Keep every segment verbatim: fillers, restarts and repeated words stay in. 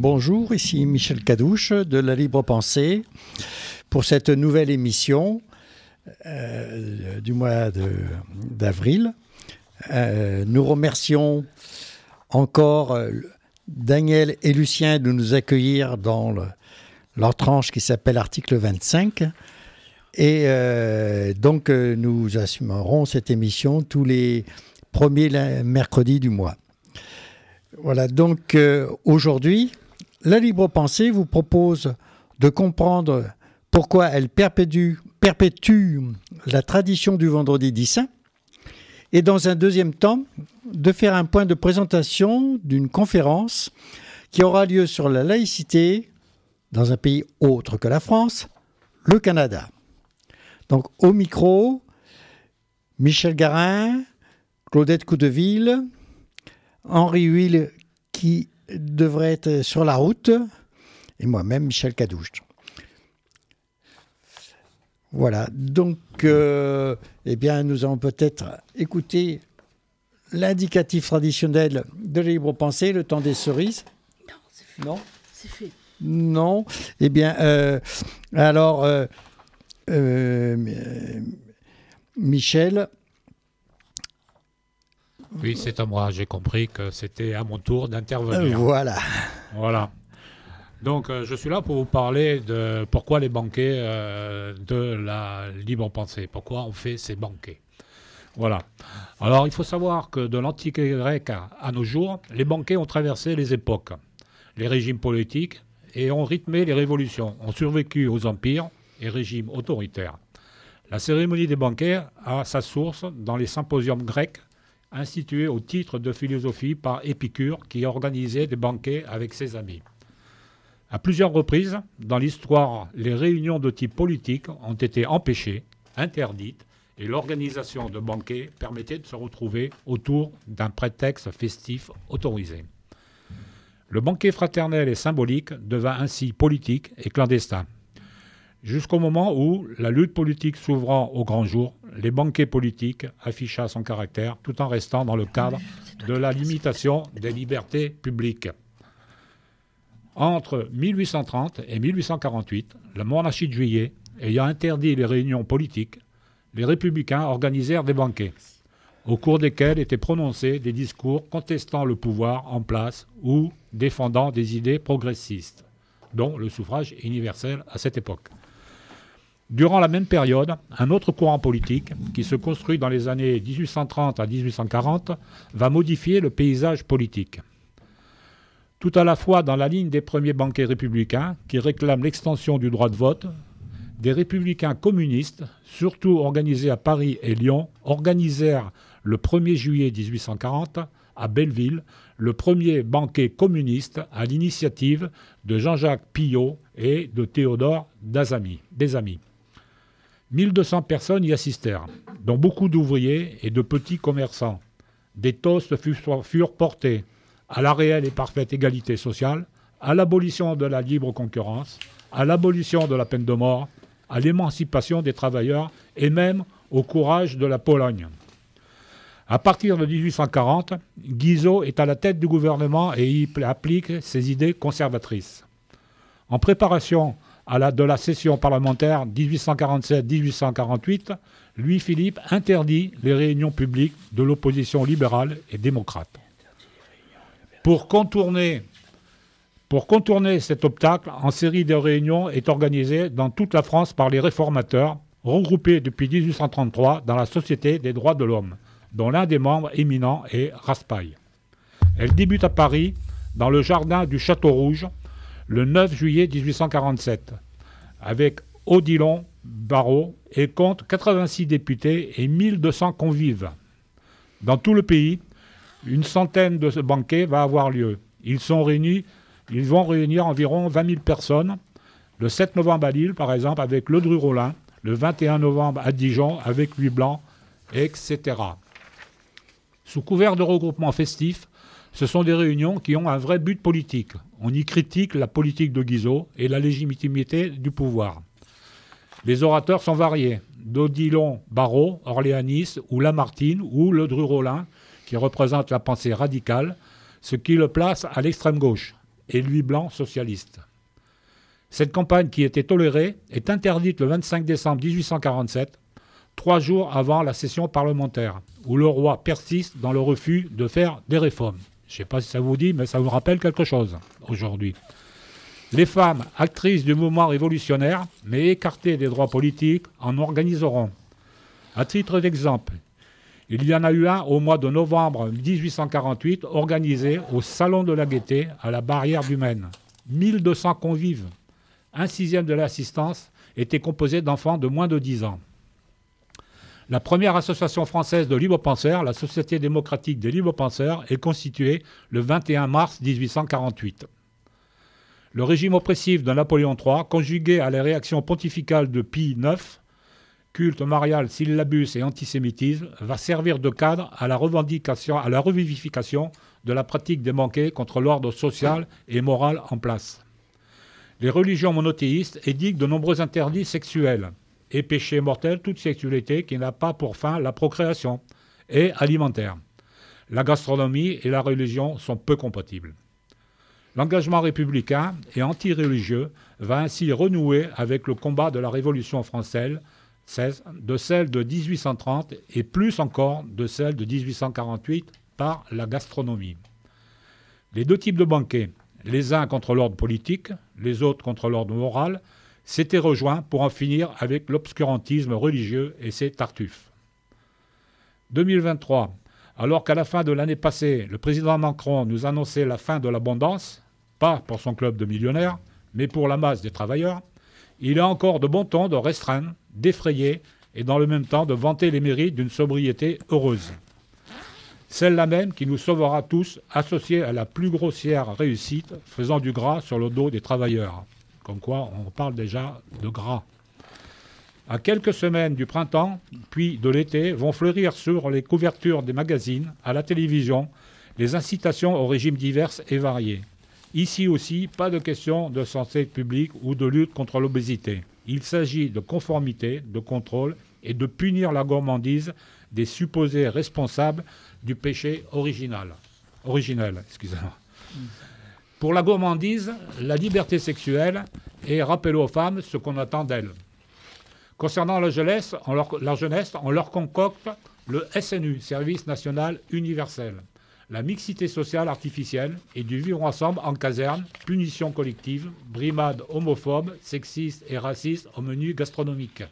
Bonjour, ici Michel Cadouche de La Libre Pensée pour cette nouvelle émission euh, du mois de, d'avril. Euh, nous remercions encore euh, Daniel et Lucien de nous accueillir dans le, leur tranche qui s'appelle Article vingt-cinq. Et euh, donc euh, nous assumerons cette émission tous les premiers mercredis du mois. Voilà, donc euh, aujourd'hui, La Libre Pensée vous propose de comprendre pourquoi elle perpétue, perpétue la tradition du vendredi dit saint, et dans un deuxième temps, de faire un point de présentation d'une conférence qui aura lieu sur la laïcité dans un pays autre que la France, le Canada. Donc au micro, Michel Garin, Claudette Coudeville, Henri Huil qui devrait être sur la route, et moi-même, Michel Cadouche. Voilà, donc euh, eh bien, nous allons peut-être écouter l'indicatif traditionnel de la Libre Pensée, le temps des cerises. Non, c'est fait. Non, c'est fait. Non, eh bien, euh, alors, euh, euh, Michel... Oui, c'est à moi. J'ai compris que c'était à mon tour d'intervenir. Euh, voilà. Voilà. Donc, euh, je suis là pour vous parler de pourquoi les banquets euh, de la libre pensée. Pourquoi on fait ces banquets. Voilà. Alors, il faut savoir que de l'Antiquité grecque à, à nos jours, les banquets ont traversé les époques, les régimes politiques et ont rythmé les révolutions, ont survécu aux empires et régimes autoritaires. La cérémonie des banquets a sa source dans les symposiums grecs institué au titre de philosophie par Épicure, qui organisait des banquets avec ses amis. À plusieurs reprises, dans l'histoire, les réunions de type politique ont été empêchées, interdites, et l'organisation de banquets permettait de se retrouver autour d'un prétexte festif autorisé. Le banquet fraternel et symbolique devint ainsi politique et clandestin. Jusqu'au moment où, la lutte politique s'ouvrant au grand jour, les banquets politiques afficha son caractère tout en restant dans le cadre de la limitation des libertés publiques. Entre mille huit cent trente et mille huit cent quarante-huit, la monarchie de Juillet ayant interdit les réunions politiques, les républicains organisèrent des banquets, au cours desquels étaient prononcés des discours contestant le pouvoir en place ou défendant des idées progressistes, dont le suffrage universel à cette époque. Durant la même période, un autre courant politique, qui se construit dans les années dix-huit cent trente à dix-huit cent quarante, va modifier le paysage politique. Tout à la fois dans la ligne des premiers banquets républicains, qui réclament l'extension du droit de vote, des républicains communistes, surtout organisés à Paris et Lyon, organisèrent le premier juillet dix-huit cent quarante, à Belleville, le premier banquet communiste à l'initiative de Jean-Jacques Pillot et de Théodore Dazami, des Amis. mille deux cents personnes y assistèrent, dont beaucoup d'ouvriers et de petits commerçants. Des toasts furent portés à la réelle et parfaite égalité sociale, à l'abolition de la libre concurrence, à l'abolition de la peine de mort, à l'émancipation des travailleurs et même au courage de la Pologne. À partir de dix-huit cent quarante, Guizot est à la tête du gouvernement et y applique ses idées conservatrices. En préparation à la, de la session parlementaire dix-huit cent quarante-sept dix-huit cent quarante-huit, Louis-Philippe interdit les réunions publiques de l'opposition libérale et démocrate. Pour contourner, pour contourner cet obstacle, une série de réunions est organisée dans toute la France par les réformateurs, regroupés depuis dix-huit cent trente-trois dans la Société des droits de l'homme, dont l'un des membres éminents est Raspail. Elle débute à Paris, dans le jardin du Château Rouge, le neuf juillet dix-huit cent quarante-sept, avec Odilon Barrot, et compte quatre-vingt-six députés et mille deux cents convives. Dans tout le pays, une centaine de banquets va avoir lieu. Ils, sont réunis, ils vont réunir environ vingt mille personnes, le sept novembre à Lille, par exemple, avec Ledru-Rollin, le vingt et un novembre à Dijon, avec Louis Blanc, et cetera. Sous couvert de regroupements festifs, ce sont des réunions qui ont un vrai but politique. On y critique la politique de Guizot et la légitimité du pouvoir. Les orateurs sont variés, d'Odilon Barrot, orléaniste, ou Lamartine, ou Ledru-Rollin, qui représente la pensée radicale, ce qui le place à l'extrême gauche, et lui blanc socialiste. Cette campagne, qui était tolérée, est interdite le vingt-cinq décembre mille huit cent quarante-sept, trois jours avant la session parlementaire, où le roi persiste dans le refus de faire des réformes. Je ne sais pas si ça vous dit, mais ça vous rappelle quelque chose aujourd'hui. Les femmes, actrices du mouvement révolutionnaire, mais écartées des droits politiques, en organiseront. À titre d'exemple, il y en a eu un au mois de novembre mille huit cent quarante-huit, organisé au Salon de la Gaîté, à la Barrière du Maine. mille deux cents convives. Un sixième de l'assistance était composé d'enfants de moins de dix ans. La première association française de libre-penseurs, la Société démocratique des libre-penseurs, est constituée le vingt et un mars mille huit cent quarante-huit. Le régime oppressif de Napoléon trois, conjugué à la réaction pontificale de Pie neuf, culte marial, syllabus et antisémitisme, va servir de cadre à la revendication, à la revivification de la pratique des banquets contre l'ordre social et moral en place. Les religions monothéistes édictent de nombreux interdits sexuels et péchés mortels, toute sexualité qui n'a pas pour fin la procréation, et alimentaire. La gastronomie et la religion sont peu compatibles. L'engagement républicain et anti-religieux va ainsi renouer avec le combat de la Révolution française, de celle de mille huit cent trente et plus encore de celle de mille huit cent quarante-huit par la gastronomie. Les deux types de banquets, les uns contre l'ordre politique, les autres contre l'ordre moral, s'étaient rejoints pour en finir avec l'obscurantisme religieux et ses tartuffes. deux mille vingt-trois, alors qu'à la fin de l'année passée, le président Macron nous annonçait la fin de l'abondance, pas pour son club de millionnaires, mais pour la masse des travailleurs, il est encore de bon ton de restreindre, d'effrayer et dans le même temps de vanter les mérites d'une sobriété heureuse. Celle-là même qui nous sauvera tous, associée à la plus grossière réussite, faisant du gras sur le dos des travailleurs. Comme quoi, on parle déjà de gras. À quelques semaines du printemps, puis de l'été, vont fleurir sur les couvertures des magazines, à la télévision, les incitations aux régimes divers et variés. Ici aussi, pas de question de santé publique ou de lutte contre l'obésité. Il s'agit de conformité, de contrôle et de punir la gourmandise des supposés responsables du péché original. originel. Excusez-moi. Pour la gourmandise, la liberté sexuelle est rappeler aux femmes ce qu'on attend d'elles. Concernant la jeunesse, on leur, la jeunesse, on leur concocte le S N U, Service national universel, la mixité sociale artificielle et du vivre ensemble en caserne, punition collective, brimade homophobe, sexiste et raciste au menu gastronomique.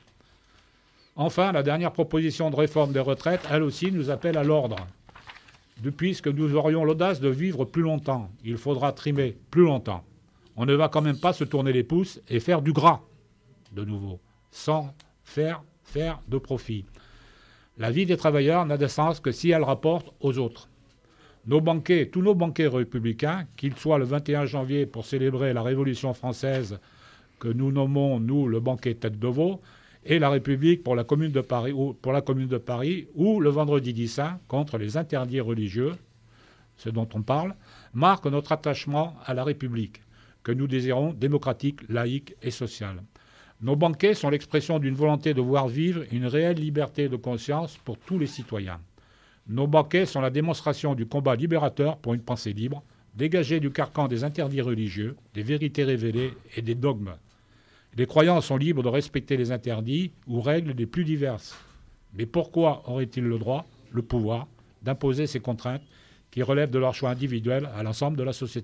Enfin, la dernière proposition de réforme des retraites, elle aussi, nous appelle à l'ordre. Depuis que nous aurions l'audace de vivre plus longtemps, il faudra trimer plus longtemps. On ne va quand même pas se tourner les pouces et faire du gras, de nouveau, sans faire, faire de profit. La vie des travailleurs n'a de sens que si elle rapporte aux autres. Nos banquets, tous nos banquets républicains, qu'ils soient le vingt et un janvier pour célébrer la Révolution française que nous nommons, nous, le banquet tête de veau, et la République pour la Commune de Paris, ou, pour la Commune de Paris, ou le vendredi dit saint contre les interdits religieux, ce dont on parle, marquent notre attachement à la République, que nous désirons démocratique, laïque et sociale. Nos banquets sont l'expression d'une volonté de voir vivre une réelle liberté de conscience pour tous les citoyens. Nos banquets sont la démonstration du combat libérateur pour une pensée libre, dégagée du carcan des interdits religieux, des vérités révélées et des dogmes. Les croyants sont libres de respecter les interdits ou règles les plus diverses. Mais pourquoi auraient-ils le droit, le pouvoir, d'imposer ces contraintes qui relèvent de leur choix individuel à l'ensemble de la société ?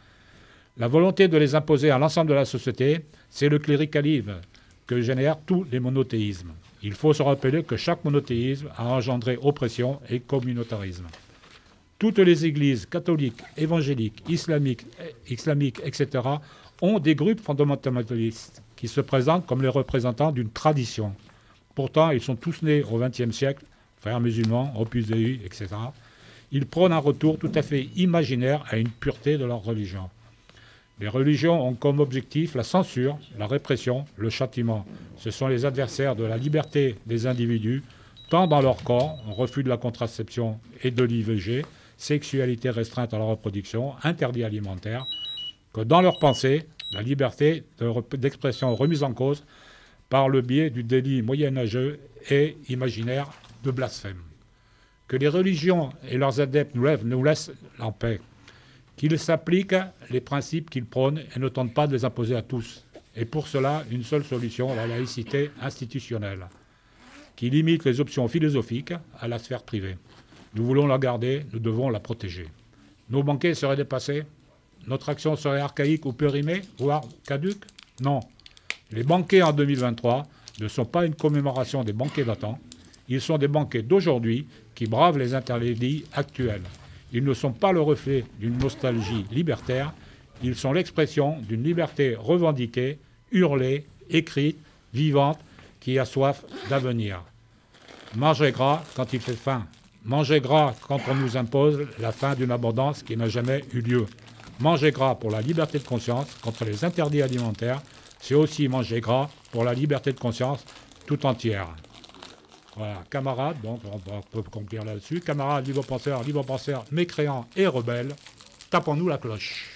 La volonté de les imposer à l'ensemble de la société, c'est le cléricalisme que génèrent tous les monothéismes. Il faut se rappeler que chaque monothéisme a engendré oppression et communautarisme. Toutes les églises catholiques, évangéliques, islamiques, islamiques, et cetera ont des groupes fondamentalistes qui se présentent comme les représentants d'une tradition. Pourtant, ils sont tous nés au vingtième siècle, frères musulmans, Opus Dei, et cetera. Ils prônent un retour tout à fait imaginaire à une pureté de leur religion. Les religions ont comme objectif la censure, la répression, le châtiment. Ce sont les adversaires de la liberté des individus, tant dans leur corps, en refus de la contraception et de l'I V G, sexualité restreinte à la reproduction, interdit alimentaire, que dans leur pensée, la liberté d'expression remise en cause par le biais du délit moyenâgeux et imaginaire de blasphème. Que les religions et leurs adeptes nous, lèvent, nous laissent en paix, qu'il s'applique les principes qu'il prône et ne tente pas de les imposer à tous. Et pour cela, une seule solution, la laïcité institutionnelle, qui limite les options philosophiques à la sphère privée. Nous voulons la garder, nous devons la protéger. Nos banquets seraient dépassés? Notre action serait archaïque ou périmée, voire caduque? Non. Les banquets en deux mille vingt-trois ne sont pas une commémoration des banquets d'antan. Ils sont des banquets d'aujourd'hui qui bravent les interdits actuels. Ils ne sont pas le reflet d'une nostalgie libertaire. Ils sont l'expression d'une liberté revendiquée, hurlée, écrite, vivante, qui a soif d'avenir. Mangez gras quand il fait faim. Mangez gras quand on nous impose la fin d'une abondance qui n'a jamais eu lieu. Manger gras pour la liberté de conscience contre les interdits alimentaires, c'est aussi manger gras pour la liberté de conscience tout entière. Voilà, camarades, donc on peut conclure là-dessus. Camarades, libre-penseurs, libre-penseurs, mécréants et rebelles, tapons-nous la cloche.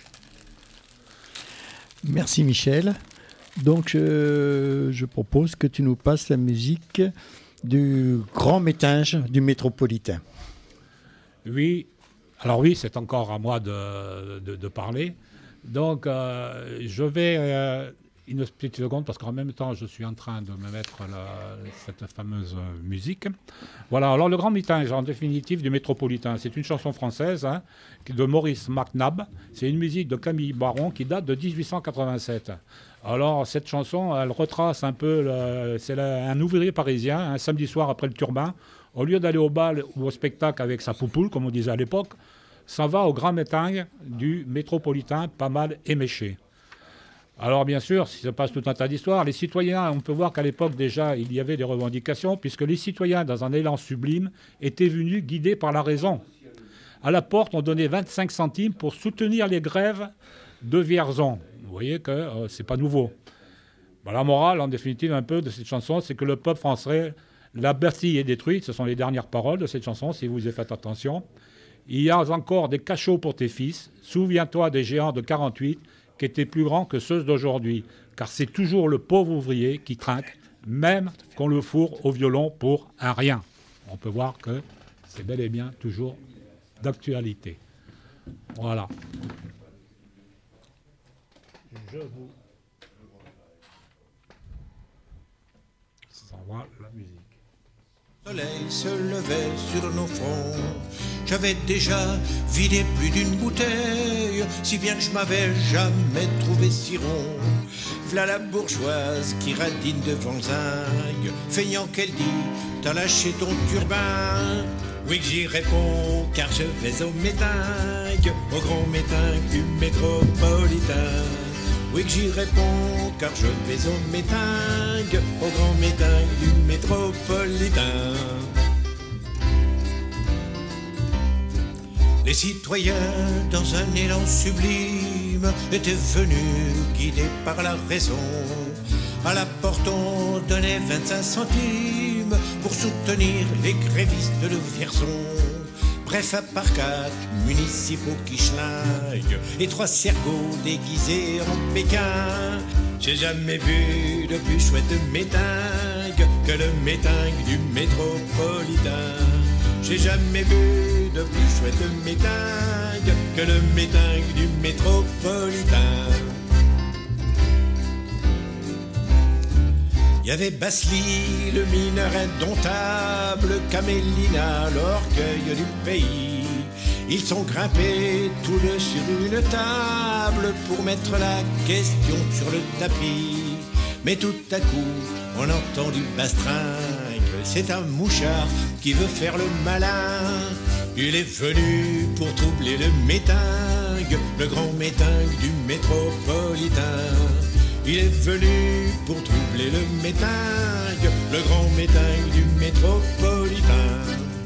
Merci Michel. Donc je, je propose que tu nous passes la musique du grand métinge du Métropolitain. Oui, alors oui, c'est encore à moi de, de, de parler. Donc euh, je vais... Euh, une petite seconde, parce qu'en même temps, je suis en train de me mettre la, cette fameuse musique. Voilà, alors le grand métinge, en définitive, du Métropolitain, c'est une chanson française hein, de Maurice McNabb. C'est une musique de Camille Baron qui date de dix-huit cent quatre-vingt-sept. Alors, cette chanson, elle retrace un peu... Le, c'est la, un ouvrier parisien, un samedi soir après le turbin, au lieu d'aller au bal ou au spectacle avec sa poupoule, comme on disait à l'époque, s'en va au grand métinge du Métropolitain, pas mal éméché. Alors bien sûr, il se passe tout un tas d'histoires. Les citoyens, on peut voir qu'à l'époque déjà, il y avait des revendications, puisque les citoyens, dans un élan sublime, étaient venus guidés par la raison. À la porte, on donnait vingt-cinq centimes pour soutenir les grèves de Vierzon. Vous voyez que euh, c'est pas nouveau. Ben, la morale, en définitive, un peu de cette chanson, c'est que le peuple français, la Bastille est détruite. Ce sont les dernières paroles de cette chanson, si vous y faites attention. Il y a encore des cachots pour tes fils. Souviens-toi des géants de quarante-huit, qui étaient plus grands que ceux d'aujourd'hui. Car c'est toujours le pauvre ouvrier qui trinque, même qu'on le fourre au violon pour un rien. On peut voir que c'est bel et bien toujours d'actualité. Voilà. Je vous... Ça va, la musique. Le soleil se levait sur nos fronts. J'avais déjà vidé plus d'une bouteille, si bien que je m'avais jamais trouvé si rond. V'là la bourgeoise qui radine devant zingue, feignant qu'elle dit « T'as lâché ton turbin ?» Oui que j'y réponds, car je vais au métingue, au grand métingue du Métropolitain. Oui que j'y réponds, car je vais au métingue, au grand métingue du Métropolitain. Les citoyens, dans un élan sublime, étaient venus guidés par la raison. À la porte, on donnait vingt-cinq centimes pour soutenir les grévistes de Vierzon. Bref, à part quatre municipaux qui schlinguent et trois cergots déguisés en Pékin, j'ai jamais vu de plus chouette métingue que le métingue du Métropolitain. J'ai jamais vu de plus chouette métingue que le métingue du Métropolitain. Il y avait Basly, le mineur indomptable, Camélina, l'orgueil du pays. Ils sont grimpés tous deux sur une table pour mettre la question sur le tapis. Mais tout à coup, on entend du bastringue. C'est un mouchard qui veut faire le malin. Il est venu pour troubler le métingue, le grand métingue du Métropolitain. Il est venu pour troubler le métingue, le grand métingue du Métropolitain.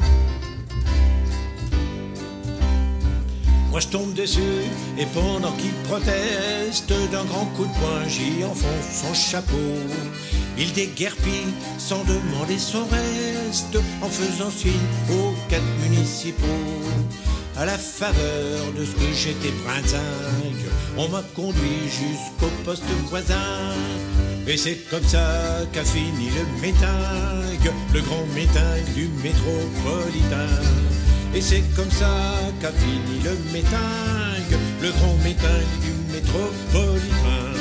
Moi je tombe dessus et pendant qu'il proteste, d'un grand coup de poing j'y enfonce son chapeau. Il déguerpit sans demander son reste, en faisant signe aux quatre municipaux. À la faveur de ce que j'étais brinzingue, on m'a conduit jusqu'au poste voisin. Et c'est comme ça qu'a fini le métingue, le grand métingue du Métropolitain. Et c'est comme ça qu'a fini le métingue, le grand métingue du métropolitain.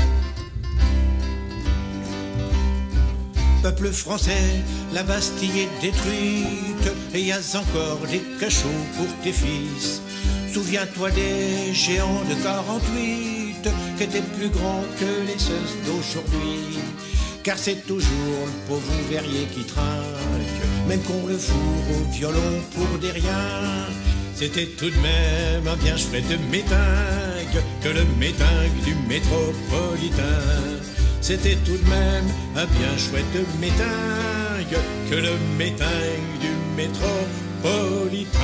Peuple français, la Bastille est détruite, et y a encore des cachots pour tes fils. Souviens-toi des géants de quarante-huit, qui étaient plus grands que les seuls d'aujourd'hui. Car c'est toujours le pauvre ouvrier qui trinque, même qu'on le fourre au violon pour des riens. C'était tout de même un bien chouette métingue que le métingue du métropolitain. C'était tout de même un bien chouette métingue que le métingue du métropolitain.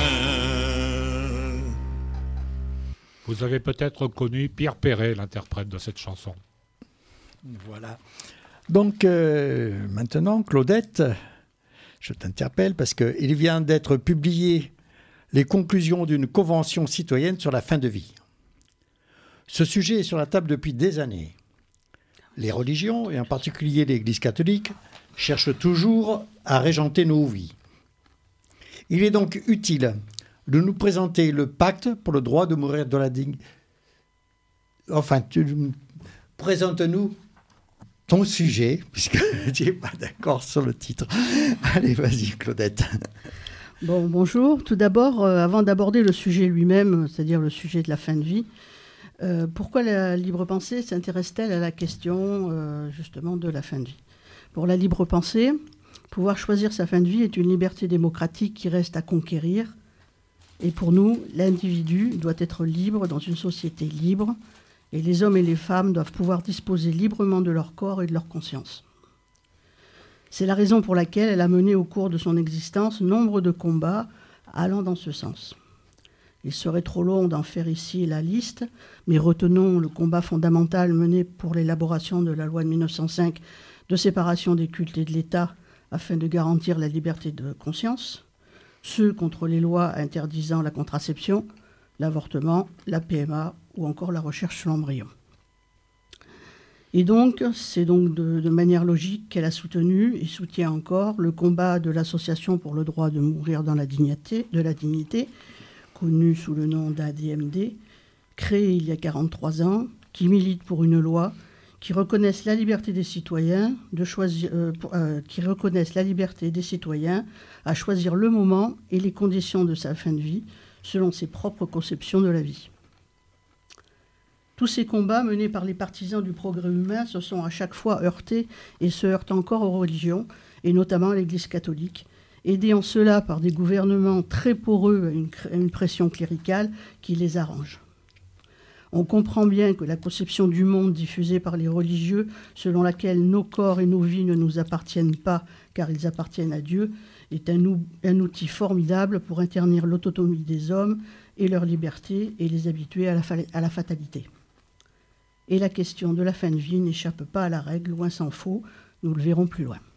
Vous avez peut-être connu Pierre Perret, l'interprète de cette chanson. Voilà. Donc euh, maintenant, Claudette, je t'interpelle parce qu'il vient d'être publié les conclusions d'une convention citoyenne sur la fin de vie. Ce sujet est sur la table depuis des années. Les religions, et en particulier l'Église catholique, cherchent toujours à régenter nos vies. Il est donc utile de nous présenter le pacte pour le droit de mourir dans la dignité. Enfin, tu... présente-nous ton sujet, puisque tu n'es pas d'accord sur le titre. Allez, vas-y, Claudette. Bon, bonjour. Tout d'abord, euh, avant d'aborder le sujet lui-même, c'est-à-dire le sujet de la fin de vie, euh, pourquoi la libre pensée s'intéresse-t-elle à la question, euh, justement, de la fin de vie ? Pour la libre pensée, pouvoir choisir sa fin de vie est une liberté démocratique qui reste à conquérir. Et pour nous, l'individu doit être libre dans une société libre, et les hommes et les femmes doivent pouvoir disposer librement de leur corps et de leur conscience. C'est la raison pour laquelle elle a mené au cours de son existence nombre de combats allant dans ce sens. Il serait trop long d'en faire ici la liste, mais retenons le combat fondamental mené pour l'élaboration de la loi de mille neuf cent cinq de séparation des cultes et de l'État afin de garantir la liberté de conscience, ceux contre les lois interdisant la contraception, l'avortement, la P M A ou encore la recherche sur l'embryon. Et donc, c'est donc de, de manière logique qu'elle a soutenu et soutient encore le combat de l'Association pour le droit de mourir dans la dignité, de la dignité, connue sous le nom d'A D M D, créée il y a quarante-trois ans, qui milite pour une loi qui reconnaisse la liberté des citoyens de choisir, euh, euh, qui reconnaisse la liberté des citoyens à choisir le moment et les conditions de sa fin de vie selon ses propres conceptions de la vie. Tous ces combats menés par les partisans du progrès humain se sont à chaque fois heurtés et se heurtent encore aux religions, et notamment à l'Église catholique, aidés en cela par des gouvernements très poreux à une, à une pression cléricale qui les arrange. On comprend bien que la conception du monde diffusée par les religieux, selon laquelle nos corps et nos vies ne nous appartiennent pas car ils appartiennent à Dieu, est un, ou- un outil formidable pour interdire l'autonomie des hommes et leur liberté et les habituer à la, fa- à la fatalité. Et la question de la fin de vie n'échappe pas à la règle, loin s'en faut, nous le verrons plus loin.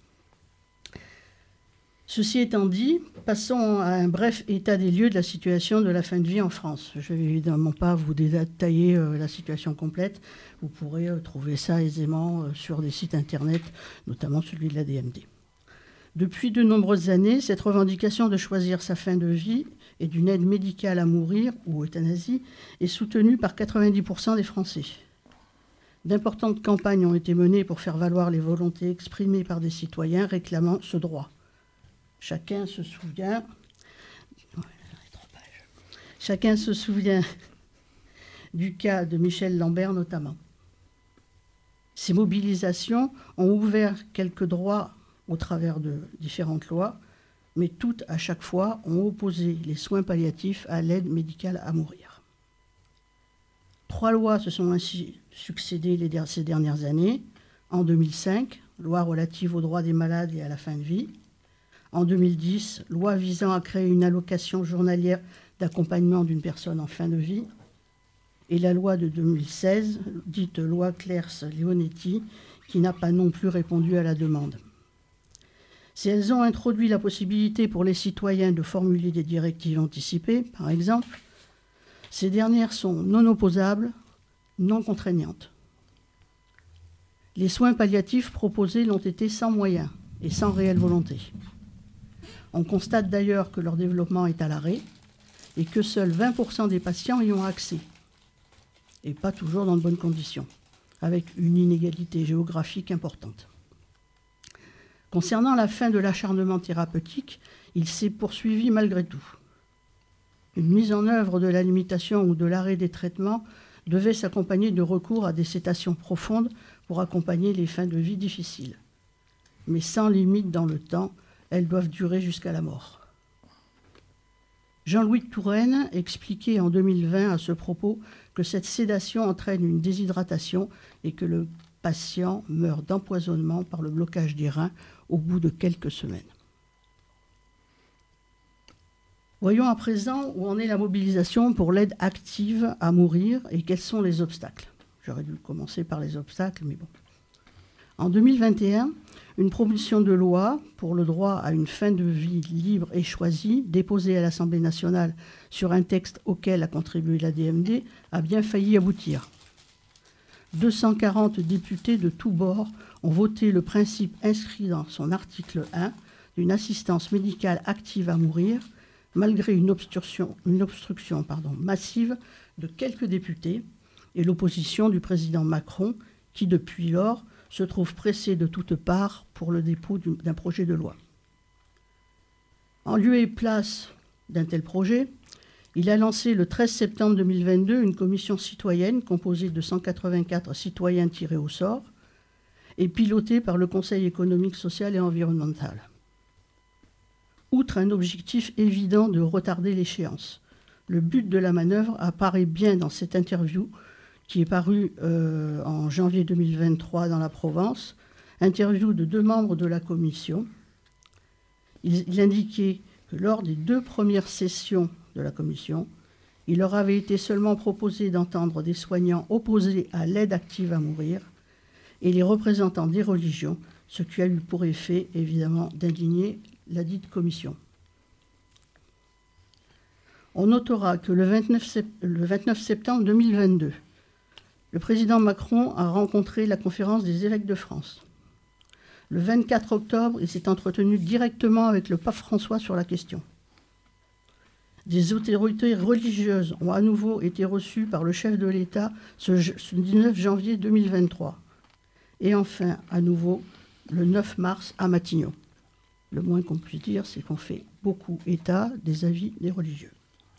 Ceci étant dit, passons à un bref état des lieux de la situation de la fin de vie en France. Je ne vais évidemment pas vous détailler euh, la situation complète, vous pourrez euh, trouver ça aisément euh, sur des sites internet, notamment celui de l'A D M D. Depuis de nombreuses années, cette revendication de choisir sa fin de vie et d'une aide médicale à mourir, ou euthanasie, est soutenue par quatre-vingt-dix pour cent des Français. D'importantes campagnes ont été menées pour faire valoir les volontés exprimées par des citoyens réclamant ce droit. Chacun se souvient... Chacun se souvient du cas de Michel Lambert notamment. Ces mobilisations ont ouvert quelques droits au travers de différentes lois, mais toutes, à chaque fois, ont opposé les soins palliatifs à l'aide médicale à mourir. Trois lois se sont ainsi succédées les der- ces dernières années. En deux mille cinq, loi relative aux droits des malades et à la fin de vie. En deux mille dix, loi visant à créer une allocation journalière d'accompagnement d'une personne en fin de vie. Et la loi de deux mille seize, dite loi Clers-Leonetti, qui n'a pas non plus répondu à la demande. Si elles ont introduit la possibilité pour les citoyens de formuler des directives anticipées, par exemple, ces dernières sont non opposables, non contraignantes. Les soins palliatifs proposés l'ont été sans moyens et sans réelle volonté. On constate d'ailleurs que leur développement est à l'arrêt et que seuls vingt pour cent des patients y ont accès. et pas toujours dans de bonnes conditions, avec une inégalité géographique importante. Concernant la fin de l'acharnement thérapeutique, il s'est poursuivi malgré tout. Une mise en œuvre de la limitation ou de l'arrêt des traitements devait s'accompagner de recours à des sédations profondes pour accompagner les fins de vie difficiles. Mais sans limite dans le temps, elles doivent durer jusqu'à la mort. Jean-Louis Touraine expliquait en deux mille vingt à ce propos que cette sédation entraîne une déshydratation et que le patient meurt d'empoisonnement par le blocage des reins au bout de quelques semaines. Voyons à présent où en est la mobilisation pour l'aide active à mourir et quels sont les obstacles. J'aurais dû commencer par les obstacles, mais bon. En deux mille vingt et un, une proposition de loi pour le droit à une fin de vie libre et choisie, déposée à l'Assemblée nationale sur un texte auquel a contribué l'A D M D, a bien failli aboutir. deux cent quarante députés de tous bords ont voté le principe inscrit dans son article un d'une assistance médicale active à mourir, malgré une obstruction, une obstruction pardon, massive de quelques députés et l'opposition du président Macron, qui depuis lors se trouve pressé de toutes parts pour le dépôt d'un projet de loi. En lieu et place d'un tel projet, il a lancé le treize septembre deux mille vingt-deux une commission citoyenne composée de cent quatre-vingt-quatre citoyens tirés au sort et pilotée par le Conseil économique, social et environnemental. Outre un objectif évident de retarder l'échéance, le but de la manœuvre apparaît bien dans cette interview qui est parue euh, en janvier deux mille vingt-trois dans la Provence, interview de deux membres de la commission. Il, il indiquait que lors des deux premières sessions de la commission, il leur avait été seulement proposé d'entendre des soignants opposés à l'aide active à mourir et les représentants des religions, ce qui a eu pour effet, évidemment, d'indigner la dite commission. On notera que le vingt-neuf septembre deux mille vingt-deux, le président Macron a rencontré la conférence des évêques de France. Le vingt-quatre octobre, il s'est entretenu directement avec le pape François sur la question. Des autorités religieuses ont à nouveau été reçues par le chef de l'État ce dix-neuf janvier deux mille vingt-trois. Et enfin, à nouveau, le neuf mars à Matignon. Le moins qu'on puisse dire, c'est qu'on fait beaucoup état des avis des religieux.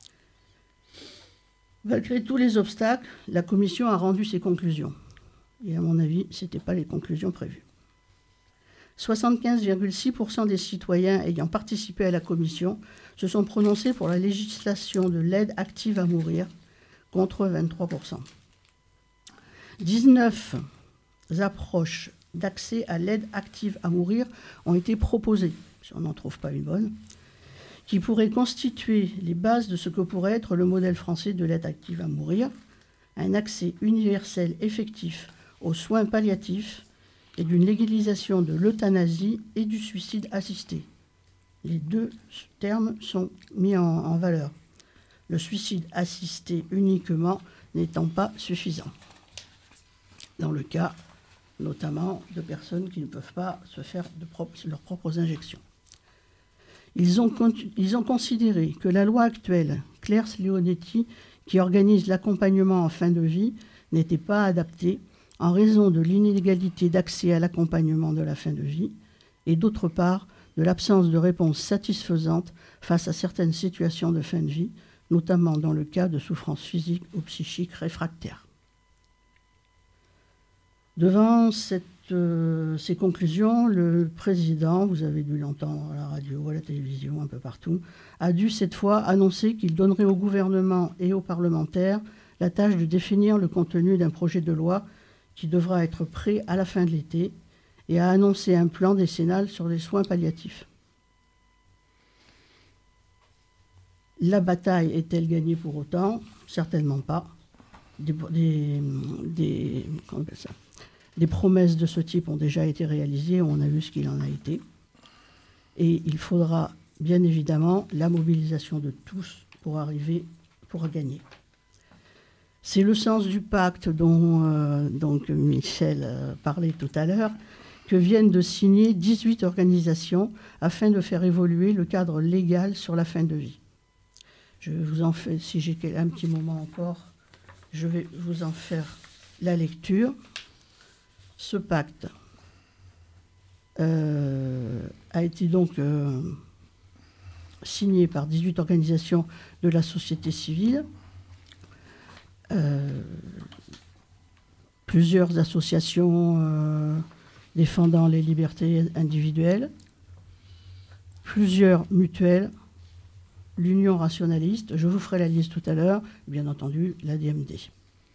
Malgré tous les obstacles, la commission a rendu ses conclusions. Et à mon avis, ce n'étaient pas les conclusions prévues. soixante-quinze virgule six pour cent des citoyens ayant participé à la commission se sont prononcés pour la législation de l'aide active à mourir, contre vingt-trois pour cent. dix-neuf approches d'accès à l'aide active à mourir ont été proposées, si on n'en trouve pas une bonne, qui pourraient constituer les bases de ce que pourrait être le modèle français de l'aide active à mourir, un accès universel effectif aux soins palliatifs et d'une légalisation de l'euthanasie et du suicide assisté. Les deux termes sont mis en, en valeur, le suicide assisté uniquement n'étant pas suffisant, dans le cas notamment de personnes qui ne peuvent pas se faire de propre, leurs propres injections. Ils ont, ils ont considéré que la loi actuelle, Clers-Leonetti, qui organise l'accompagnement en fin de vie, n'était pas adaptée en raison de l'inégalité d'accès à l'accompagnement de la fin de vie et d'autre part de l'absence de réponse satisfaisante face à certaines situations de fin de vie, notamment dans le cas de souffrances physiques ou psychiques réfractaires. Devant cette, euh, ces conclusions, le président, vous avez dû l'entendre à la radio, à la télévision, un peu partout, a dû cette fois annoncer qu'il donnerait au gouvernement et aux parlementaires la tâche de définir le contenu d'un projet de loi qui devra être prêt à la fin de l'été et a annoncé un plan décennal sur les soins palliatifs. La bataille est-elle gagnée pour autant? Certainement pas. Des, des, des, comment on appelle ça ? Des promesses de ce type ont déjà été réalisées, on a vu ce qu'il en a été. Et il faudra bien évidemment la mobilisation de tous pour arriver, pour gagner. C'est le sens du pacte dont euh, donc Michel euh, parlait tout à l'heure, que viennent de signer dix-huit organisations afin de faire évoluer le cadre légal sur la fin de vie. Je vous en fais, si j'ai un petit moment encore, Je vais vous en faire la lecture. Ce pacte euh, a été donc euh, signé par dix-huit organisations de la société civile, euh, plusieurs associations euh, défendant les libertés individuelles, plusieurs mutuelles, l'Union rationaliste, je vous ferai la liste tout à l'heure, bien entendu l'A D M D.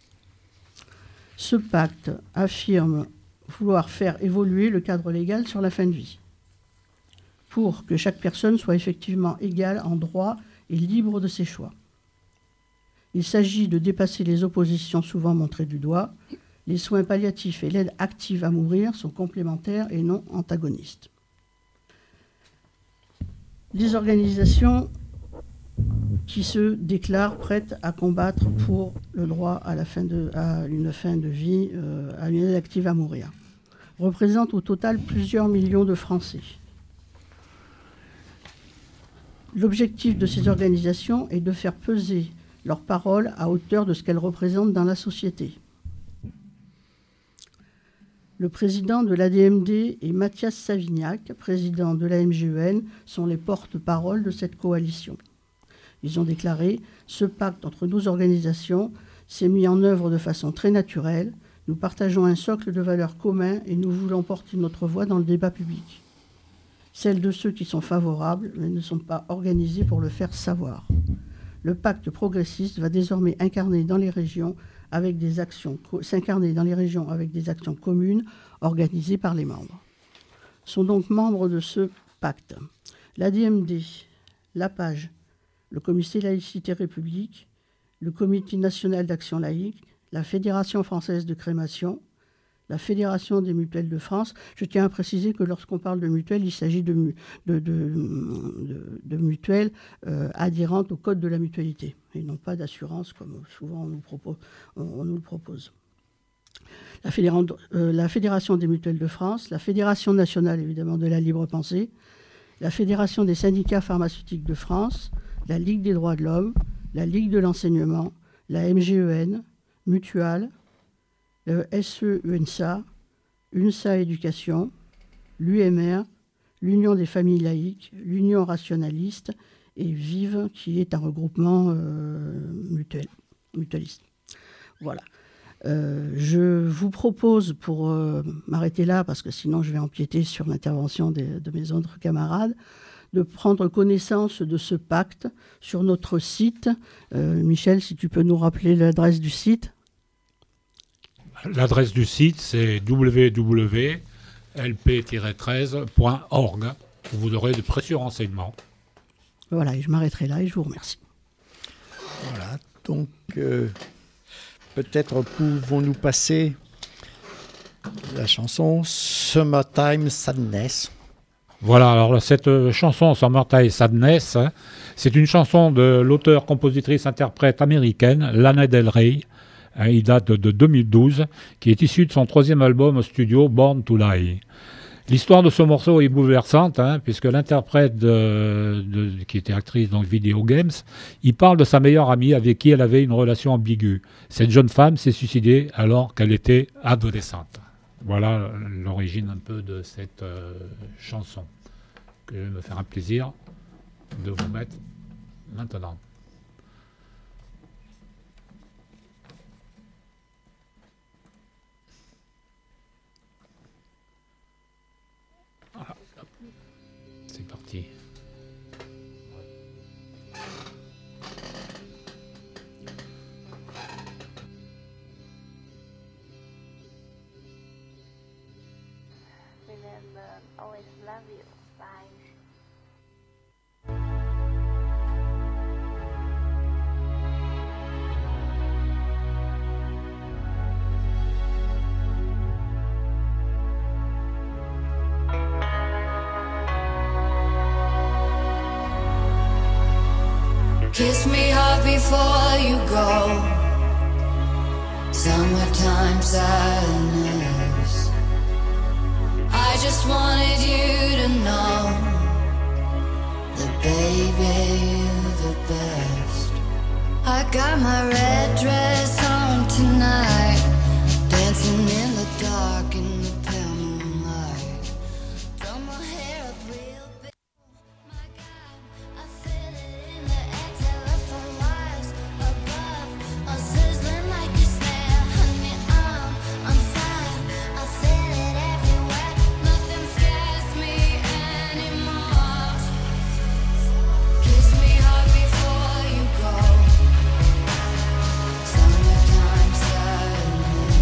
Ce pacte affirme vouloir faire évoluer le cadre légal sur la fin de vie, pour que chaque personne soit effectivement égale en droit et libre de ses choix. Il s'agit de dépasser les oppositions souvent montrées du doigt. Les soins palliatifs et l'aide active à mourir sont complémentaires et non antagonistes. Les organisations qui se déclarent prêtes à combattre pour le droit à, la fin de, à une fin de vie, euh, à une aide active à mourir, représentent au total plusieurs millions de Français. L'objectif de ces organisations est de faire peser leurs paroles à hauteur de ce qu'elles représentent dans la société. Le président de l'A D M D et Mathias Savignac, président de la M G E N, sont les porte-paroles de cette coalition. Ils ont déclaré « Ce pacte entre nos organisations s'est mis en œuvre de façon très naturelle. Nous partageons un socle de valeurs communs et nous voulons porter notre voix dans le débat public. Celle de ceux qui sont favorables, mais ne sont pas organisés pour le faire savoir. Le pacte progressiste va désormais incarner dans les régions avec des actions, s'incarner dans les régions avec des actions communes organisées par les membres. » Sont donc membres de ce pacte l'A D M D, la Page, le Comité Laïcité République, le Comité national d'action laïque, la Fédération française de crémation, la Fédération des mutuelles de France. Je tiens à préciser que lorsqu'on parle de mutuelles, il s'agit de, mu- de, de, de, de mutuelles euh, adhérentes au Code de la mutualité, et non pas d'assurance, comme souvent on nous, propose, on, on nous le propose. La, Fédéra- euh, la Fédération des mutuelles de France, la Fédération nationale, évidemment, de la libre pensée, la Fédération des syndicats pharmaceutiques de France, la Ligue des droits de l'homme, la Ligue de l'enseignement, la M G E N, Mutual, le S E U N S A, U N S A Éducation, l'U M R, l'Union des familles laïques, l'Union rationaliste et Vive, qui est un regroupement euh, mutuel, mutualiste. Voilà. Euh, je vous propose, pour euh, m'arrêter là, parce que sinon je vais empiéter sur l'intervention des, de mes autres camarades, de prendre connaissance de ce pacte sur notre site. Euh, Michel, si tu peux nous rappeler l'adresse du site. L'adresse du site, c'est w w w point l p tiret treize point org, où vous aurez de précieux renseignements. Voilà, et je m'arrêterai là et je vous remercie. Voilà, donc euh, peut-être pouvons-nous passer la chanson Summertime Sadness. Voilà, alors cette euh, chanson Summertime Sadness, hein, c'est une chanson de l'auteur-compositrice-interprète américaine Lana Del Rey. Hein, il date de, de deux mille douze, qui est issu de son troisième album studio Born to Lie. L'histoire de ce morceau est bouleversante, hein, puisque l'interprète, de, de, qui était actrice dans Video Games, il parle de sa meilleure amie avec qui elle avait une relation ambiguë. Cette jeune femme s'est suicidée alors qu'elle était adolescente. Voilà l'origine un peu de cette euh, chanson, que je vais me faire un plaisir de vous mettre maintenant. Voilà. C'est parti. Remember, always love you. Bye. Kiss me hard before you go. Summertime sadness. I just wanted you to know that baby, you're the best. I got my red dress on tonight, dancing in the dark in the pale moonlight. Done my hair up real big. My God, I feel it in the air, telephone wires above, all sizzling like a snare. Honey, I'm on fire, I feel it everywhere. Nothing scares me anymore. Kiss me hard before you go. Summertime sadness.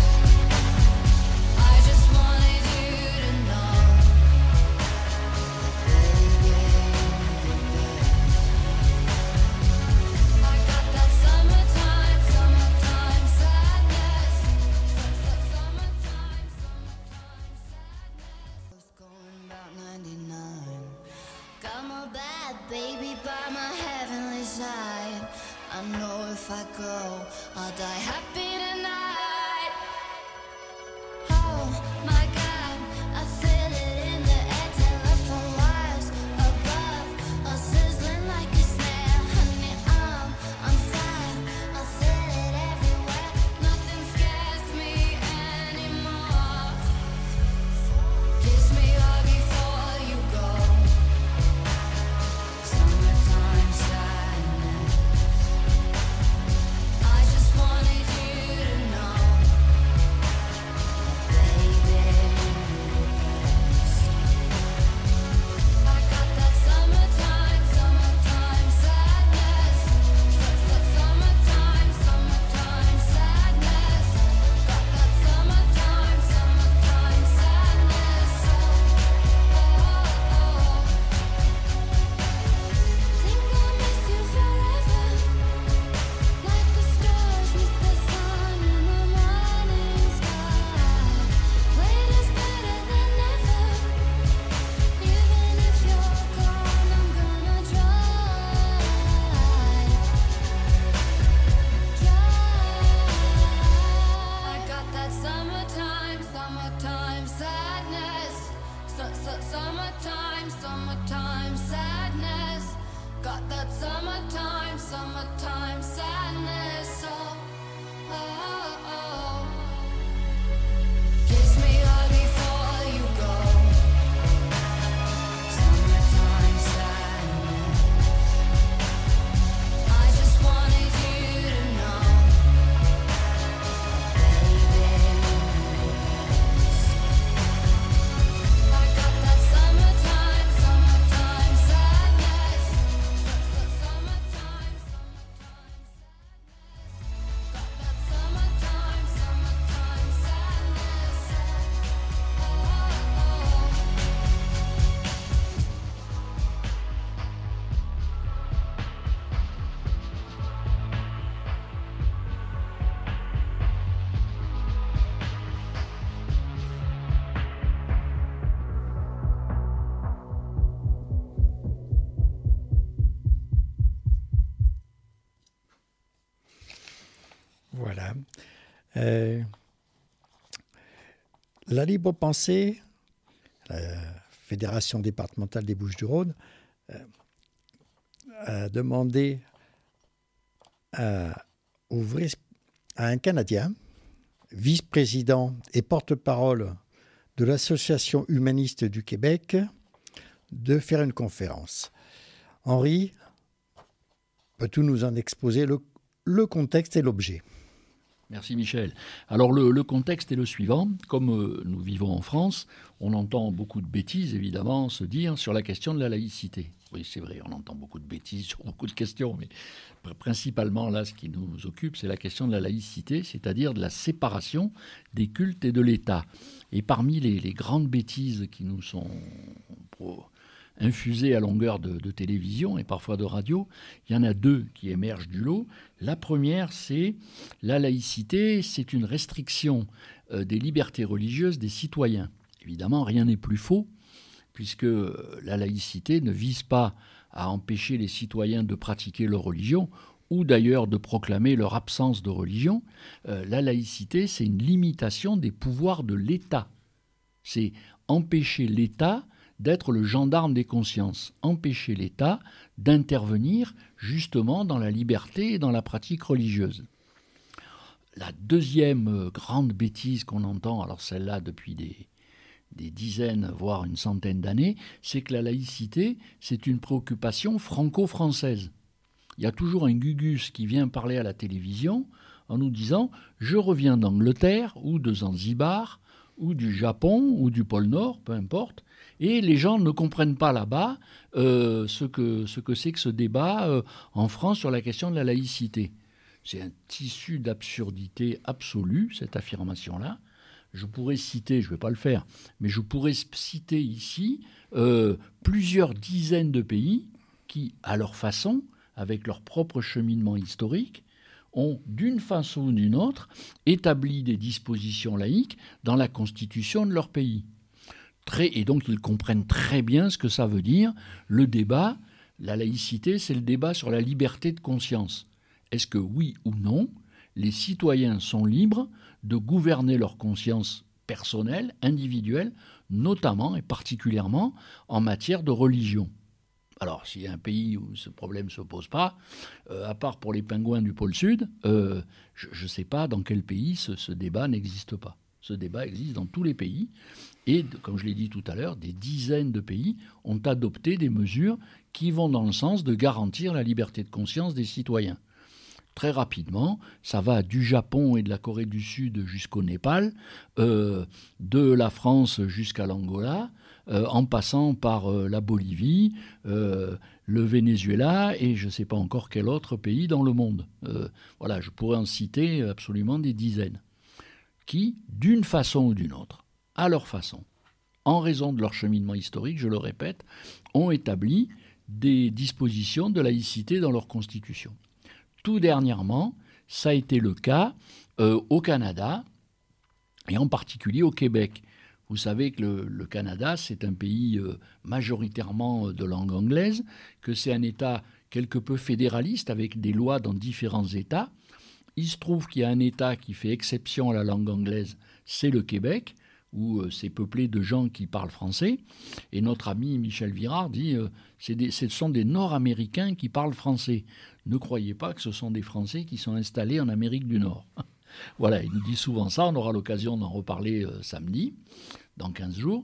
I just wanted you to know that baby you're the best. I got that summertime, summertime sadness. Su- su- Summertime, summertime sadness. Was going about ninety-nine. Got my bad baby by my heavenly side. I know if I go, I'll die happy tonight. Oh my God, I feel it in the air, telephone wires above, all sizzling like a snare. Honey, I'm on fire, I feel it everywhere. Nothing scares me anymore. Kiss me hard before you go. Summertime sadness. I just wanted you to know that baby you're the best. I got that summertime, summertime sadness. Su- su- Summertime, summertime sadness. Got that summertime, summertime sadness. Oh, oh, oh. Think I'll miss you forever, like the stars miss the sun in the morning sky. Wait is better than never. Even if you're gone, I'm gonna try. Try. I got that summertime, summertime sadness. Su- su- Summertime, summertime sadness. Got that summertime, summertime sadness. Oh, oh, oh. Kiss me hard before you go. Summertime sadness. I just wanted you to know that baby you're the best. I got that summertime, summertime sadness. Su- su- Summertime, summertime sadness. Got that summertime, summertime sadness. Oh, oh, oh. Voilà. Euh, la Libre Pensée, la Fédération départementale des Bouches-du-Rhône, euh, a demandé à ouvrir à un Canadien, vice-président et porte-parole de l'Association humaniste du Québec, de faire une conférence. Henri, peux-tu nous en exposer le, le contexte et l'objet ? Merci Michel. Alors le, le contexte est le suivant. Comme euh, nous vivons en France, on entend beaucoup de bêtises, évidemment, se dire sur la question de la laïcité. Oui, c'est vrai, on entend beaucoup de bêtises sur beaucoup de questions, mais pr- principalement là, ce qui nous occupe, c'est la question de la laïcité, c'est-à-dire de la séparation des cultes et de l'État. Et parmi les, les grandes bêtises qui nous sont pro- infusées à longueur de, de télévision et parfois de radio, il y en a deux qui émergent du lot. La première, c'est la laïcité, c'est une restriction euh, des libertés religieuses des citoyens. Évidemment, rien n'est plus faux, puisque la laïcité ne vise pas à empêcher les citoyens de pratiquer leur religion, ou d'ailleurs de proclamer leur absence de religion. Euh, la laïcité, c'est une limitation des pouvoirs de l'État. C'est empêcher l'État d'être le gendarme des consciences, empêcher l'État d'intervenir justement dans la liberté et dans la pratique religieuse. la deuxième euh, grande bêtise qu'on entend, alors celle-là depuis des, des dizaines, voire une centaine d'années, c'est que la laïcité, c'est une préoccupation franco-française. Il y a toujours un gugus qui vient parler à la télévision en nous disant « je reviens d'Angleterre ou de Zanzibar ou du Japon ou du pôle Nord, peu importe ». Et les gens ne comprennent pas là-bas euh, ce que ce que c'est que ce débat euh, en France sur la question de la laïcité. C'est un tissu d'absurdité absolue, cette affirmation-là. Je pourrais citer, je ne vais pas le faire, mais je pourrais citer ici euh, plusieurs dizaines de pays qui, à leur façon, avec leur propre cheminement historique, ont, d'une façon ou d'une autre, établi des dispositions laïques dans la constitution de leur pays. Très, et donc, ils comprennent très bien ce que ça veut dire, le débat. La laïcité, c'est le débat sur la liberté de conscience. Est-ce que, oui ou non, les citoyens sont libres de gouverner leur conscience personnelle, individuelle, notamment et particulièrement en matière de religion? Alors, s'il y a un pays où ce problème ne se pose pas, euh, à part pour les pingouins du pôle Sud, euh, je ne sais pas dans quel pays ce, ce débat n'existe pas. Ce débat existe dans tous les pays. Et, comme je l'ai dit tout à l'heure, des dizaines de pays ont adopté des mesures qui vont dans le sens de garantir la liberté de conscience des citoyens. Très rapidement, ça va du Japon et de la Corée du Sud jusqu'au Népal, euh, de la France jusqu'à l'Angola, euh, en passant par euh, la Bolivie, euh, le Venezuela et je ne sais pas encore quel autre pays dans le monde. Euh, voilà, je pourrais en citer absolument des dizaines, qui, d'une façon ou d'une autre, à leur façon, en raison de leur cheminement historique, je le répète, ont établi des dispositions de laïcité dans leur constitution. Tout dernièrement, ça a été le cas euh, au Canada, et en particulier au Québec. Vous savez que le, le Canada, c'est un pays euh, majoritairement de langue anglaise, que c'est un État quelque peu fédéraliste, avec des lois dans différents États. Il se trouve qu'il y a un État qui fait exception à la langue anglaise, c'est le Québec, où euh, c'est peuplé de gens qui parlent français. Et notre ami Michel Virard dit euh, c'est des, ce sont des Nord-Américains qui parlent français. Ne croyez pas que ce sont des Français qui sont installés en Amérique du Nord. Voilà, il nous dit souvent ça. On aura l'occasion d'en reparler euh, samedi, dans quinze jours.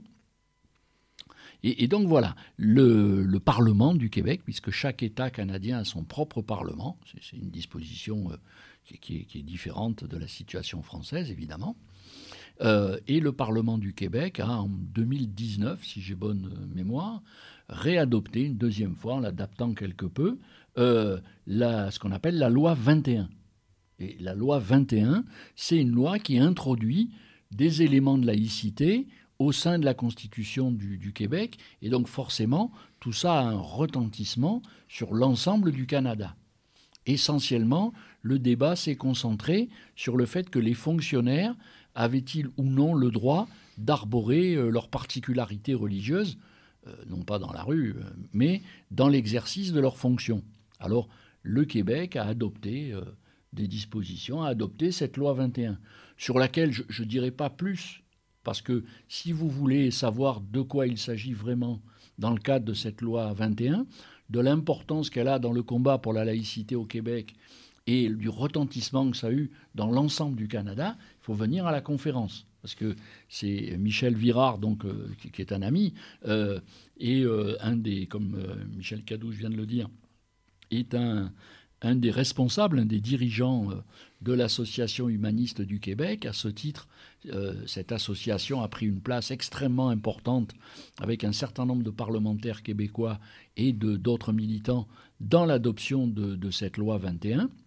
Et, et donc voilà, le, le Parlement du Québec, puisque chaque État canadien a son propre Parlement, c'est, c'est une disposition euh, qui, qui, est, qui est différente de la situation française, évidemment. Euh, et le Parlement du Québec a, en deux mille dix-neuf, si j'ai bonne mémoire, réadopté une deuxième fois, en l'adaptant quelque peu, euh, la, ce qu'on appelle la loi vingt et un. Et la loi vingt et un, c'est une loi qui introduit des éléments de laïcité au sein de la Constitution du, du Québec. Et donc forcément, tout ça a un retentissement sur l'ensemble du Canada. Essentiellement, le débat s'est concentré sur le fait que les fonctionnaires avaient-ils ou non le droit d'arborer euh, leurs particularités religieuses, euh, non pas dans la rue, euh, mais dans l'exercice de leurs fonctions. Alors, le Québec a adopté euh, des dispositions, a adopté cette loi vingt et un, sur laquelle je ne dirai pas plus, parce que si vous voulez savoir de quoi il s'agit vraiment dans le cadre de cette loi vingt et un, de l'importance qu'elle a dans le combat pour la laïcité au Québec, et du retentissement que ça a eu dans l'ensemble du Canada, il faut venir à la conférence. Parce que c'est Michel Virard, donc, euh, qui, qui est un ami, euh, et euh, un des, comme euh, Michel Cadouche vient de le dire, est un, un des responsables, un des dirigeants euh, de l'Association humaniste du Québec. À ce titre, euh, cette association a pris une place extrêmement importante avec un certain nombre de parlementaires québécois et de, d'autres militants dans l'adoption de, de cette loi vingt et un.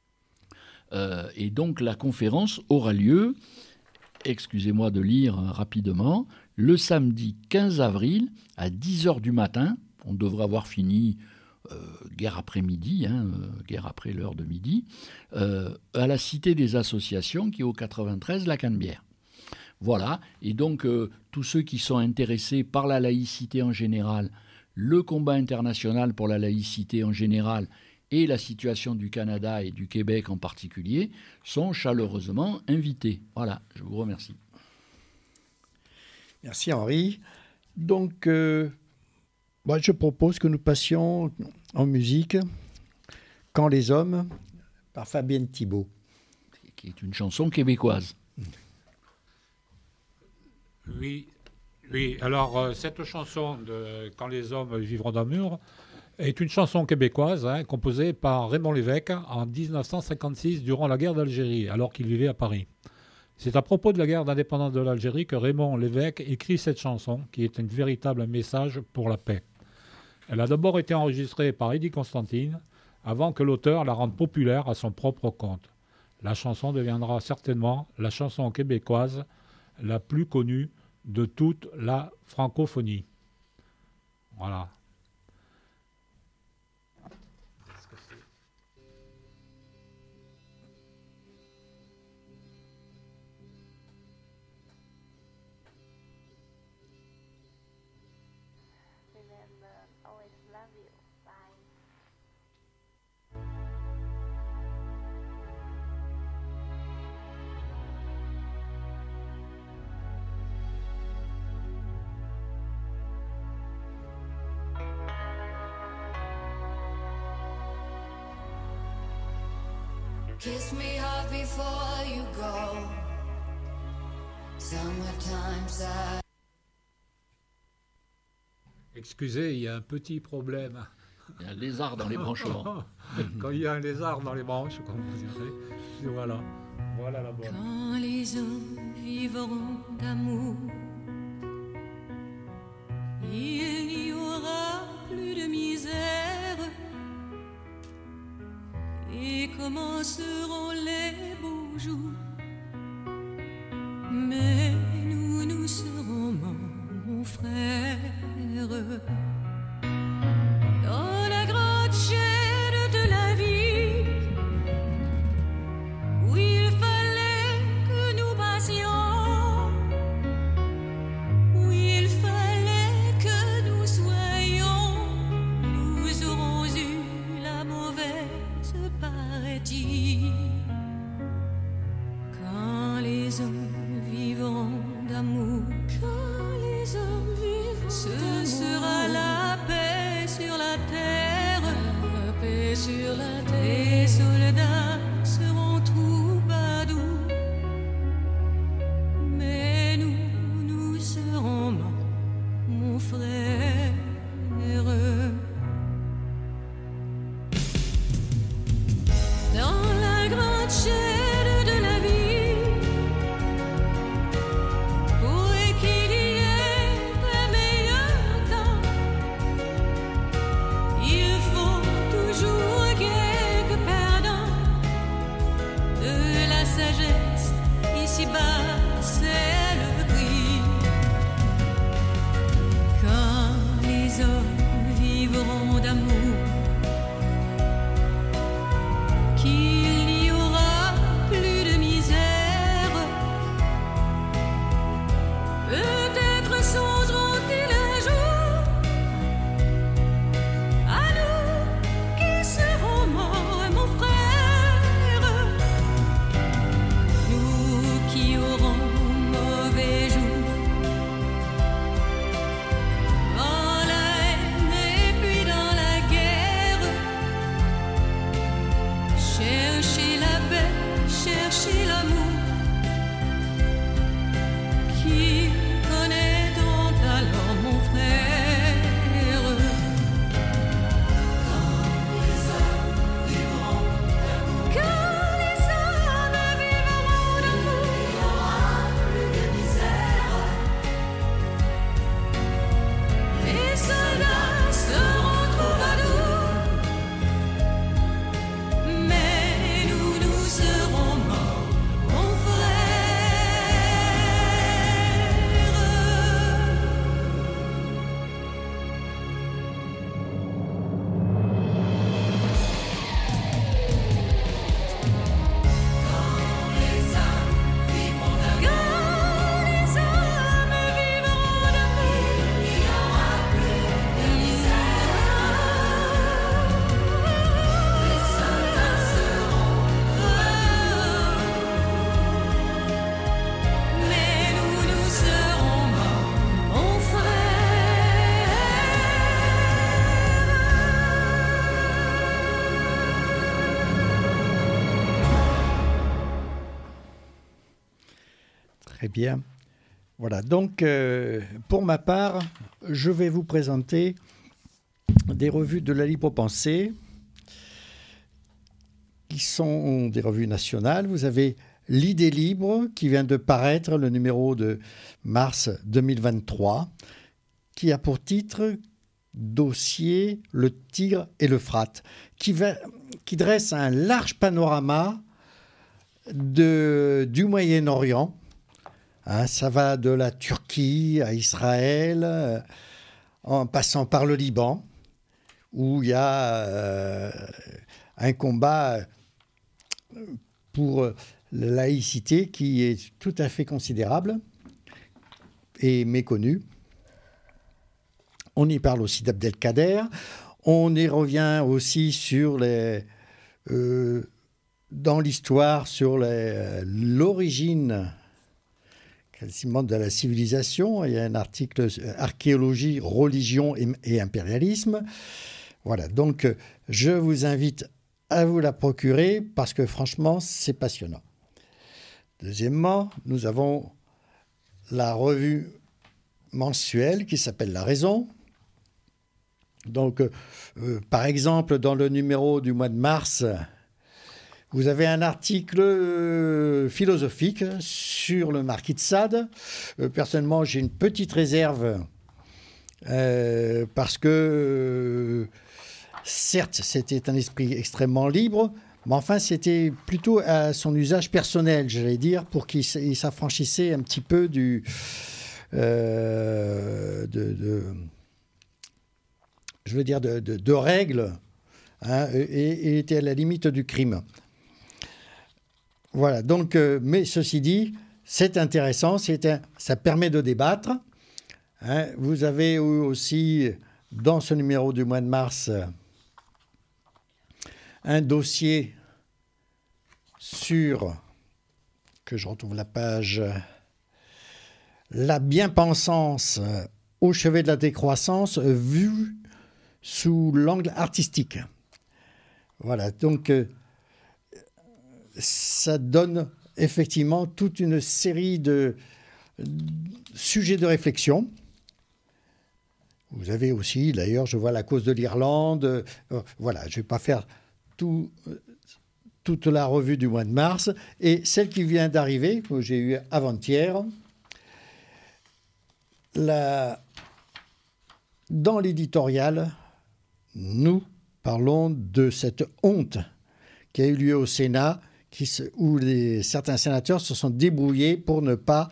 Euh, et donc la conférence aura lieu, excusez-moi de lire rapidement, le samedi quinze avril à dix heures du matin. On devrait avoir fini euh, guerre après-midi, hein, euh, guerre après l'heure de midi, euh, à la Cité des Associations qui est au quatre-vingt-treize La Canebière. Voilà, et donc euh, tous ceux qui sont intéressés par la laïcité en général, le combat international pour la laïcité en général, et la situation du Canada et du Québec en particulier, sont chaleureusement invités. Voilà, je vous remercie. Merci Henri. Donc, euh, moi, je propose que nous passions en musique « Quand les hommes » par Fabienne Thibault. qui est une chanson québécoise. Oui, oui. Alors, euh, cette chanson de « Quand les hommes vivront d'amour » est une chanson québécoise hein, composée par Raymond Lévesque en dix-neuf cent cinquante-six durant la guerre d'Algérie, alors qu'il vivait à Paris. C'est à propos de la guerre d'indépendance de l'Algérie que Raymond Lévesque écrit cette chanson, qui est un véritable message pour la paix. Elle a d'abord été enregistrée par Eddie Constantine, avant que l'auteur la rende populaire à son propre compte. La chanson deviendra certainement la chanson québécoise la plus connue de toute la francophonie. Voilà. Remember, always love you. Bye. Kiss me hard before you go. Summertime side. Excusez, il y a un petit problème. Il y a un lézard dans les branchements. Quand il y a un lézard dans les branches, comme vous direz. Et voilà, voilà la bonne. Quand les hommes vivront d'amour, il n'y aura plus de misère et commenceront les beaux jours. Mais nous, nous serons mon frère. Dans la grande chaîne de la vie, où il fallait que nous passions, où il fallait que nous soyons, nous aurons eu la mauvaise partie. Quand les hommes vivront d'amour, quand les hommes vivront ce sera la paix sur la terre, la paix sur la terre. Les soldats seront troubadours, mais nous, nous serons mon, mon frère. Dans la grande chaîne de la vie, pour qu'il y ait un meilleur temps, il faut toujours quelques perdants. De la sagesse ici-bas, c'est le prix. Quand les hommes vivront d'amour, qu'il n'y aura plus de misère, peut-être songeront-ils un jour à nous qui serons morts, mon frère. Nous qui aurons mauvais jours, dans la haine et puis dans la guerre. Très bien. Voilà, donc euh, pour ma part, je vais vous présenter des revues de la libre pensée qui sont des revues nationales. Vous avez L'Idée libre qui vient de paraître, le numéro de mars deux mille vingt-trois, qui a pour titre Dossier Le Tigre et l'Euphrate, qui, va, qui dresse un large panorama de, du Moyen-Orient. Hein, ça va de la Turquie à Israël, euh, en passant par le Liban, où il y a euh, un combat pour la laïcité qui est tout à fait considérable et méconnu. On y parle aussi d'Abdelkader. On y revient aussi sur les, euh, dans l'histoire sur les, l'origine quasiment de la civilisation. Il y a un article Archéologie, religion et, et impérialisme. Voilà, donc je vous invite à vous la procurer parce que franchement, c'est passionnant. Deuxièmement, nous avons la revue mensuelle qui s'appelle La Raison. Donc, euh, par exemple, dans le numéro du mois de mars, vous avez un article euh, philosophique sur le marquis de Sade. Euh, personnellement, j'ai une petite réserve euh, parce que, euh, certes, c'était un esprit extrêmement libre, mais enfin, c'était plutôt à son usage personnel, j'allais dire, pour qu'il s'affranchissait un petit peu du... Euh, de, de, je veux dire, de, de, de règles, hein, et, et était à la limite du crime. Voilà, donc, euh, mais ceci dit, c'est intéressant, c'est un, ça permet de débattre. Hein. Vous avez aussi, dans ce numéro du mois de mars, un dossier sur, que je retrouve la page, la bien-pensance au chevet de la décroissance vue sous l'angle artistique. Voilà, donc euh, ça donne effectivement toute une série de, de sujets de réflexion. Vous avez aussi, d'ailleurs, je vois la cause de l'Irlande. Euh, voilà, je ne vais pas faire tout, euh, toute la revue du mois de mars. Et celle qui vient d'arriver, que j'ai eue avant-hier, la, dans l'éditorial, nous parlons de cette honte qui a eu lieu au Sénat, qui se, où les, certains sénateurs se sont débrouillés pour ne pas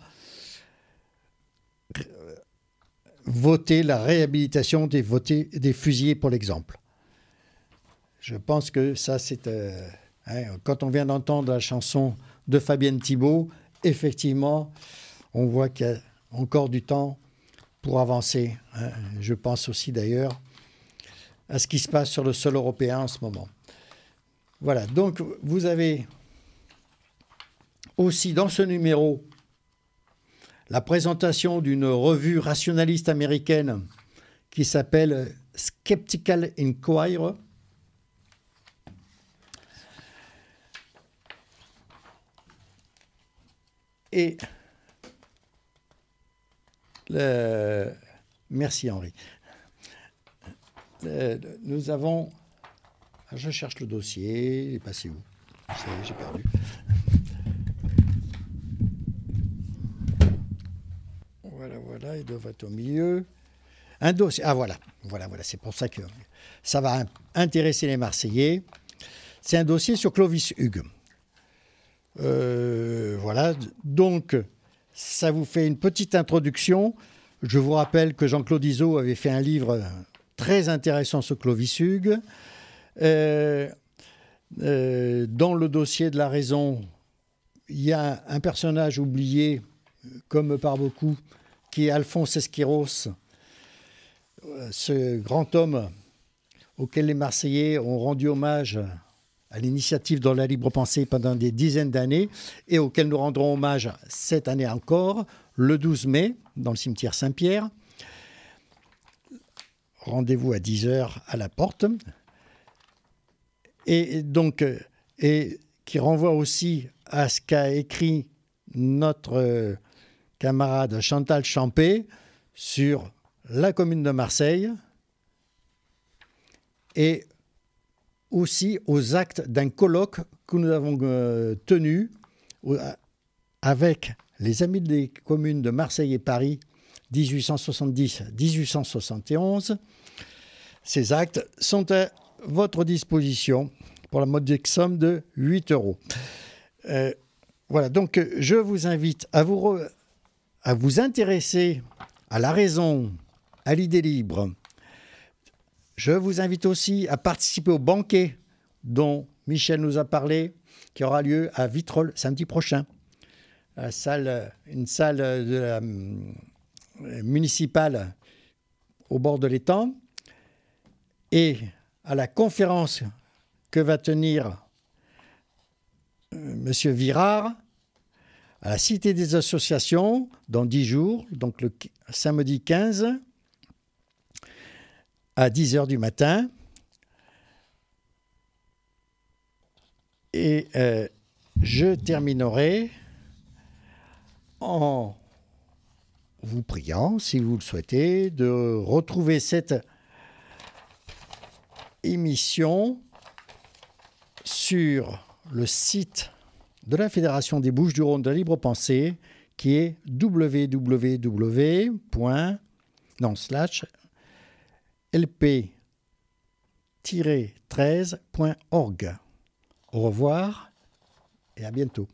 voter la réhabilitation des, votés, des fusillés pour l'exemple. Je pense que ça, c'est... Euh, hein, quand on vient d'entendre la chanson de Fabienne Thibault, effectivement, on voit qu'il y a encore du temps pour avancer. Hein. Je pense aussi d'ailleurs à ce qui se passe sur le sol européen en ce moment. Voilà, donc vous avez aussi dans ce numéro la présentation d'une revue rationaliste américaine qui s'appelle Skeptical Inquirer. Et le... merci Henri. Le... Nous avons... Je cherche le dossier, il est passé où? J'ai perdu. Voilà, voilà, il doit être au milieu. Un dossier, ah voilà, voilà, voilà, c'est pour ça que ça va intéresser les Marseillais. C'est un dossier sur Clovis Hugues. Euh, voilà, donc ça vous fait une petite introduction. Je vous rappelle que Jean-Claude Izzo avait fait un livre très intéressant sur Clovis Hugues. Euh, euh, dans le dossier de La Raison, il y a un personnage oublié, comme par beaucoup, qui est Alphonse Esquiros, ce grand homme auquel les Marseillais ont rendu hommage à l'initiative dans la libre pensée pendant des dizaines d'années et auquel nous rendrons hommage cette année encore, le douze mai, dans le cimetière Saint-Pierre. Rendez-vous à dix heures à la porte. Et donc, et qui renvoie aussi à ce qu'a écrit notre camarade Chantal Champé sur la commune de Marseille et aussi aux actes d'un colloque que nous avons euh, tenu avec les amis des communes de Marseille et Paris dix-huit cent soixante-dix à dix-huit cent soixante et onze. Ces actes sont à votre disposition pour la modique somme de huit euros. Euh, voilà, donc je vous invite à vous, re, à vous intéresser à la raison, à l'idée libre. Je vous invite aussi à participer au banquet dont Michel nous a parlé, qui aura lieu à Vitrolles samedi prochain. La salle, une salle de la, euh, municipale au bord de l'étang. Et à la conférence que va tenir euh, Monsieur Virard à la Cité des Associations dans dix jours, donc le samedi quinze à dix heures du matin. Et euh, je terminerai en vous priant, si vous le souhaitez, de retrouver cette émission sur le site de la Fédération des Bouches-du-Rhône de la Libre Pensée, qui est w w w point l p tiret treize point org. Au revoir et à bientôt.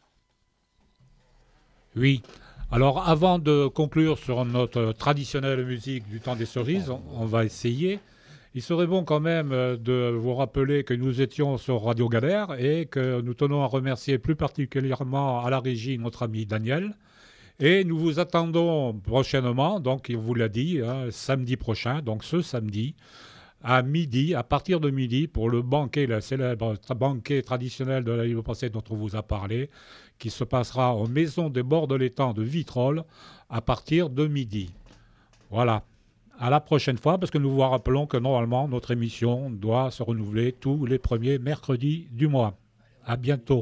Oui. Alors, avant de conclure sur notre traditionnelle musique du temps des cerises, on, on va essayer. Il serait bon quand même de vous rappeler que nous étions sur Radio Galère et que nous tenons à remercier plus particulièrement à la régie notre ami Daniel. Et nous vous attendons prochainement, donc il vous l'a dit, hein, samedi prochain, donc ce samedi, à midi, à partir de midi, pour le banquet, le célèbre banquet traditionnel de la Libre Pensée dont on vous a parlé, qui se passera aux Maisons des Bords de l'Étang de Vitrolles à partir de midi. Voilà. À la prochaine fois, parce que nous vous rappelons que normalement, notre émission doit se renouveler tous les premiers mercredis du mois. À bientôt.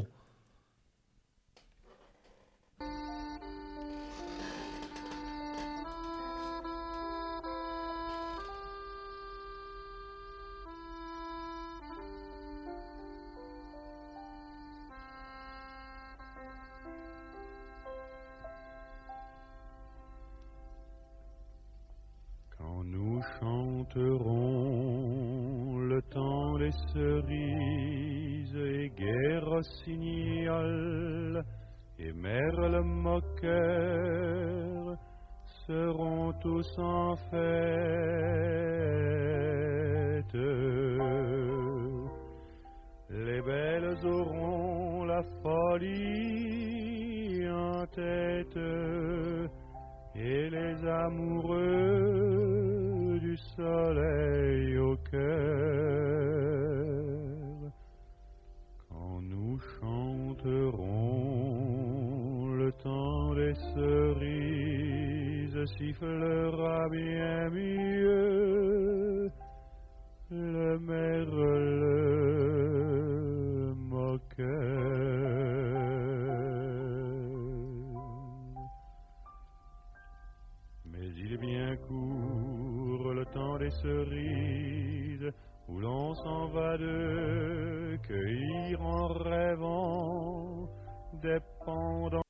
Nous chanterons le temps des cerises et gai rossignol et merle moqueur seront tous en fête. Les belles auront la folie en tête et les amoureux du soleil au cœur. Quand nous chanterons le temps des cerises, sifflera bien mieux le merle moqueur. Bien court le temps des cerises où l'on s'en va de cueillir en rêvant des pendants.